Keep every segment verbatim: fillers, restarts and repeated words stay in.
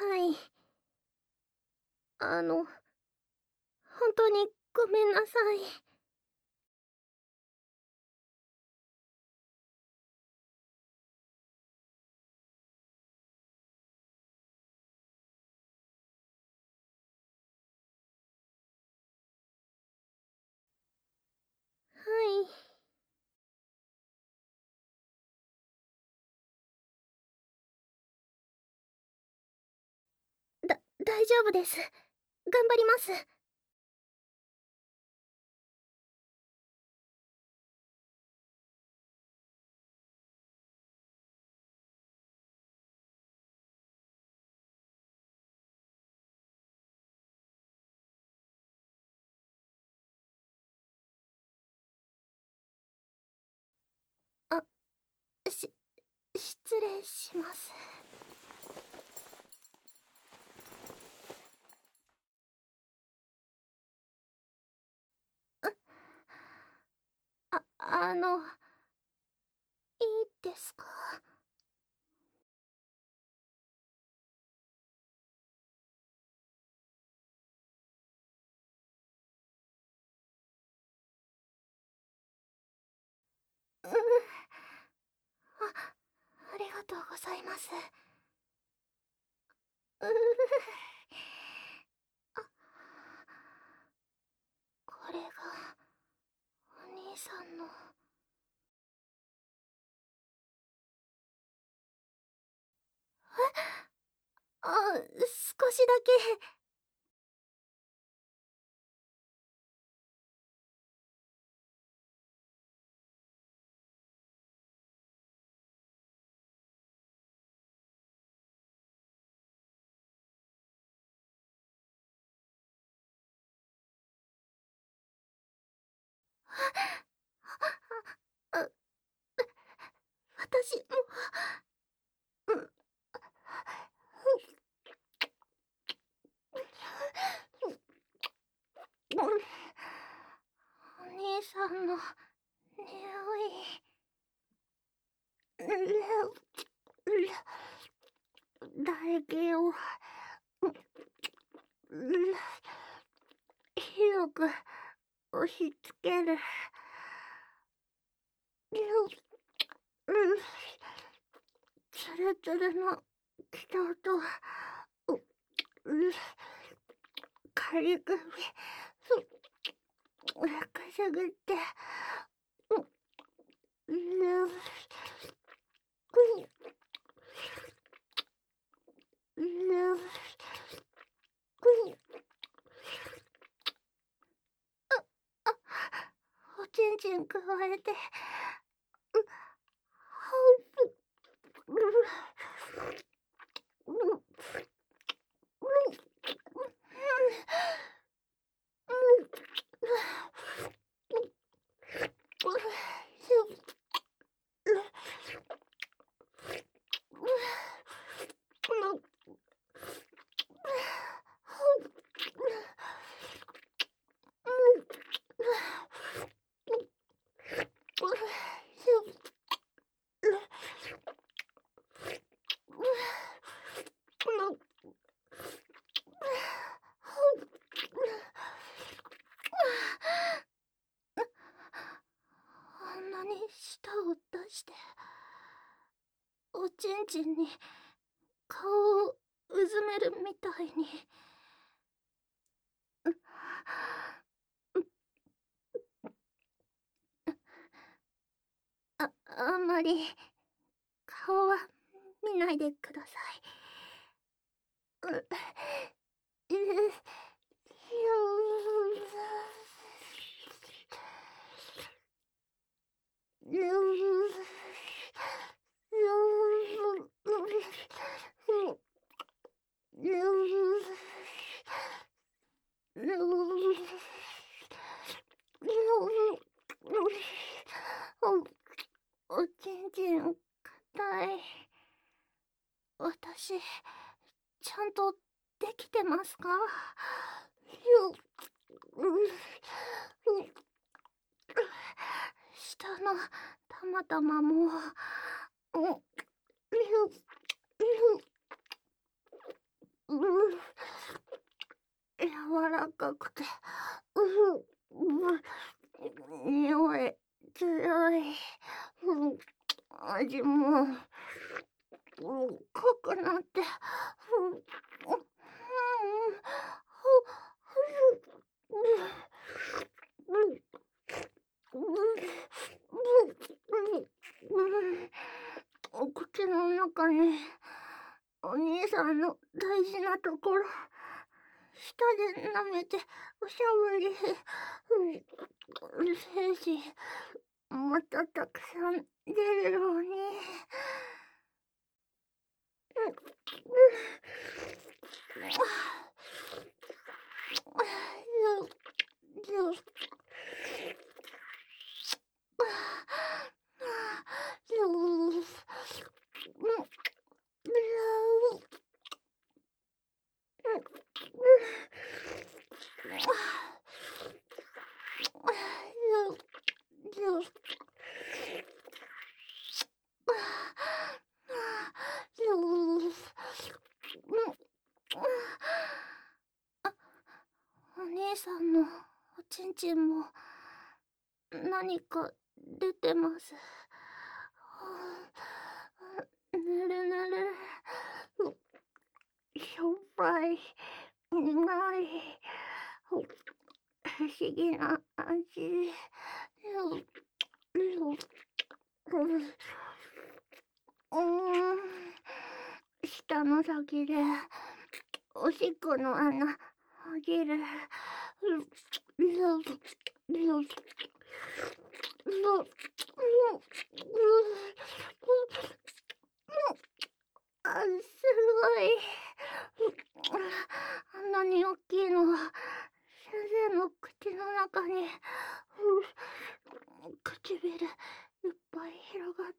はい。あの、本当にごめんなさい。はい。だ、大丈夫です。頑張ります。あ、し、失礼します。あ、あの、いいですか？うん。あ、ありがとうございます。ううあ、これが、お兄さんの。あ、少しだけ。あ、私も、うん、お兄さんの匂い。唾液を広く押し付ける。ツルツルの気道と軽くくすぐっておちんちんくわえてあんなに舌を出しておちんちんに顔をうずめるみたいに。あ、あんまり顔は見ないでください。う、う、お、おちんちん硬い。私、ちゃんとできてますか？下のたまたまも、 かくて、うう匂い強い、うん味もうん濃くなって、うんうんお口の中にお兄さんの大事なところ舌で舐めておしゃぶり、うん、精子またたくさん出るように。お兄さんのおちんちんも何か出てます。ぬるぬる、しょっぱい、苦い、不思議な味。うーん、舌の先でおしっこの穴はぎる。あ、すごい。あんなに大きいのが先生の口の中に、唇いっぱい広がって、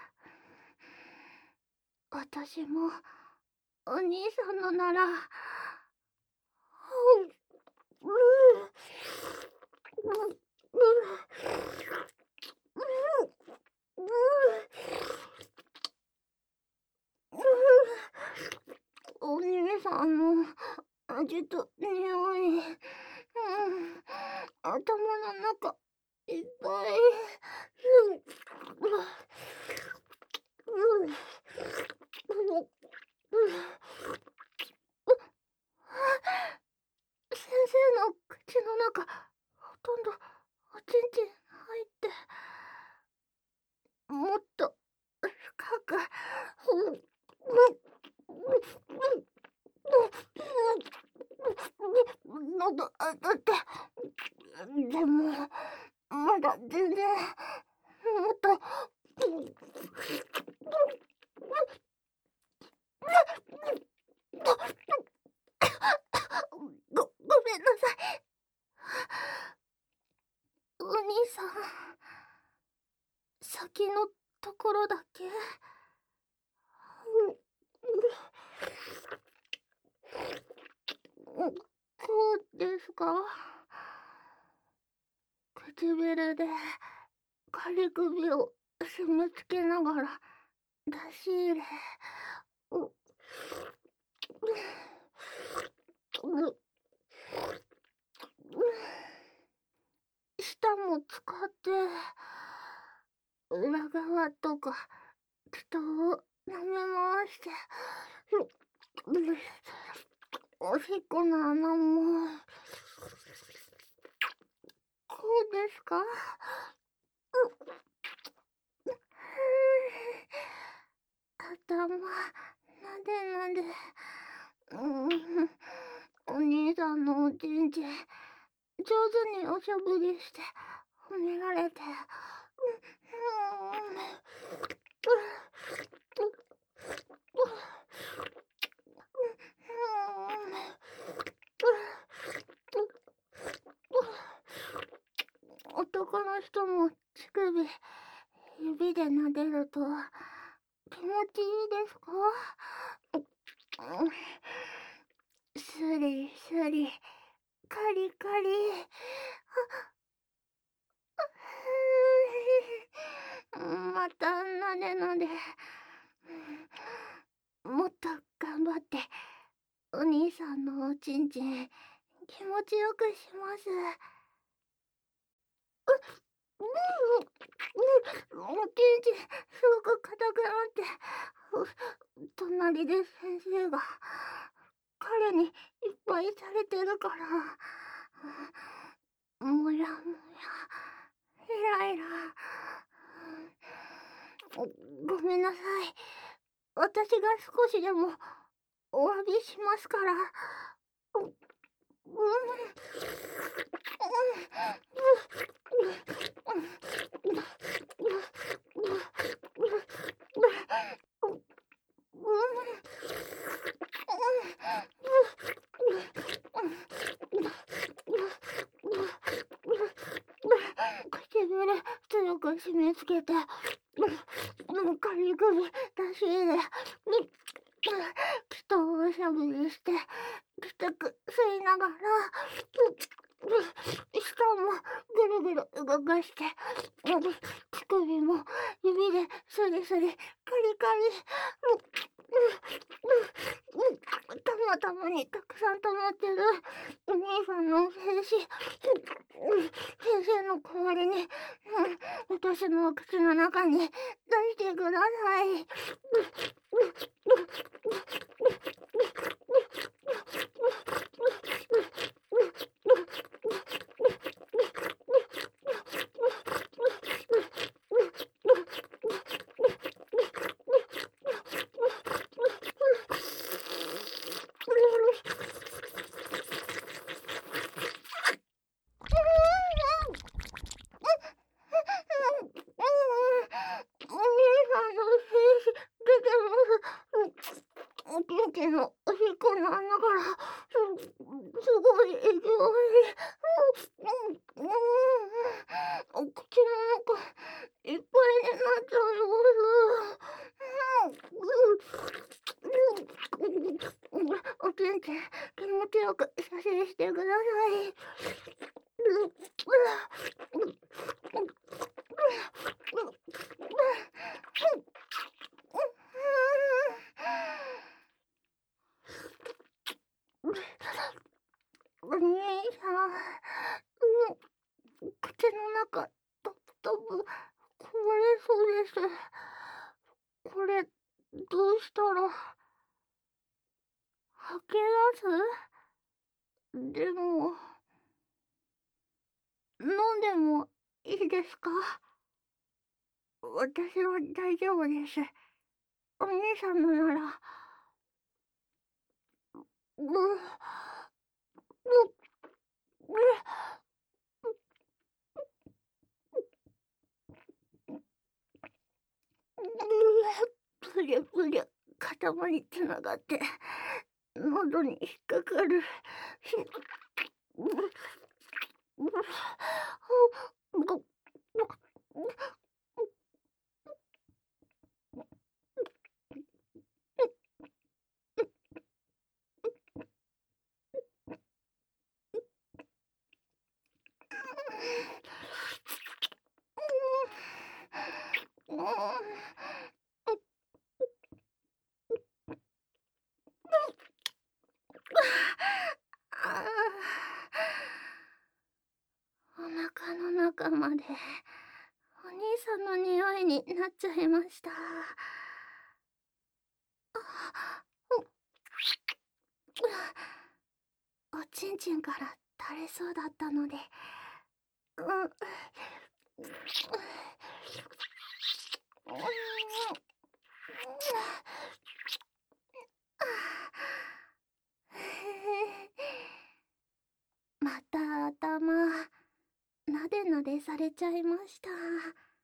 私もお兄さんのなら、お兄さんの味と匂い、うん、頭の中いっぱい。先生の口の中、ほとんどおちんちん入って、もっと深く、喉当たって、でも、まだ全然、もっと、ご、ごめんなさい。お兄さん、先のところだけ。こうですか？唇で仮首を締め付けながら出し入れ。う舌も使って裏側とか人を舐め回して、おしっこの穴もこうですか？頭なでなで、うん、お兄さんのおちんちん上手におしゃぶりして褒められて、男の人も乳首指で撫でると気持ちいいですか？スリスリ、カリカリ。またなでなで。もっと頑張ってお兄さんのおちんちん気持ちよくします。うん、うん、おちんちんすごく硬くなって、隣で先生が彼にいっぱいされてるから、もやもや、イライラ。ごめんなさい。私が少しでもお詫びしますから。うん、うん、唇強く締め付けて、軽く出し入れ、人をおしゃぶりして、きつく吸いながら、舌もぐるぐる動かして、乳首も指でスリスリ、カリカリ、たまたまにたくさん溜まってるお兄さんの精子、先生の代わりに、私の口の中に出してください。おちんちんのおしっこの穴からす、すごい勢いで、口の中いっぱいになっちゃうよ。おちんちん気持ちよく写真してください。お兄さん、口の中とぶとぶこぼれそうです。これどうしたら吐き出す？でも飲んでもいいですか？私は大丈夫です。お兄さんのなら。う、う、う、プリプリ塊につながって喉に引っかかる。お腹の中までお兄さんの匂いになっちゃいました。おちんちんから垂れそうだったので、うん、また頭なでなでされちゃいました。